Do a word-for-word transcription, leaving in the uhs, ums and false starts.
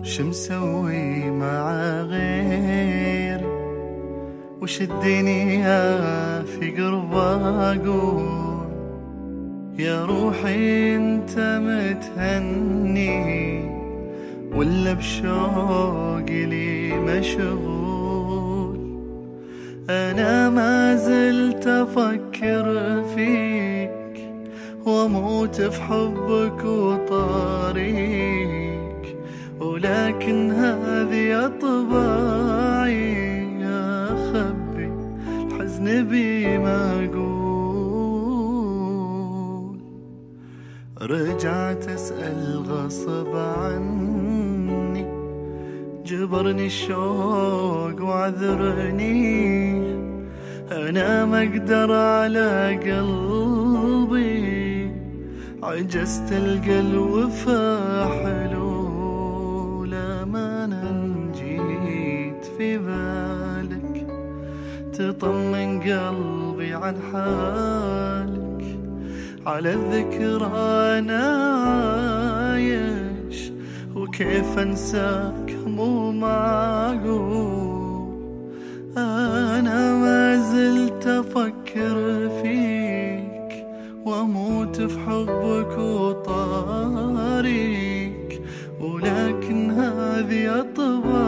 مسوي مع غيري، وش الدنيا في قربه أقول يا روحي انت متهني، ولا بشوقي لي مشغول. أنا ما زلت أفكر فيك وأموت في حبك وطاريك، ولكن هذه أطباعي أخبي الحزن بي ما أقول. رجعت أسأل غصب عني، جبرني الشوق وعذرني، أنا ما أقدر على قلبي، عجزت ألقى الوفا حلول. أمانة جيت في بالك تطمن قلبي عن حالك، على الذكرى أنا عايش وكيف أنساك مو معقول. أنا ما زلت أفكر فيك وأموت في حبك وطاريك، ولكن هذه أطباعي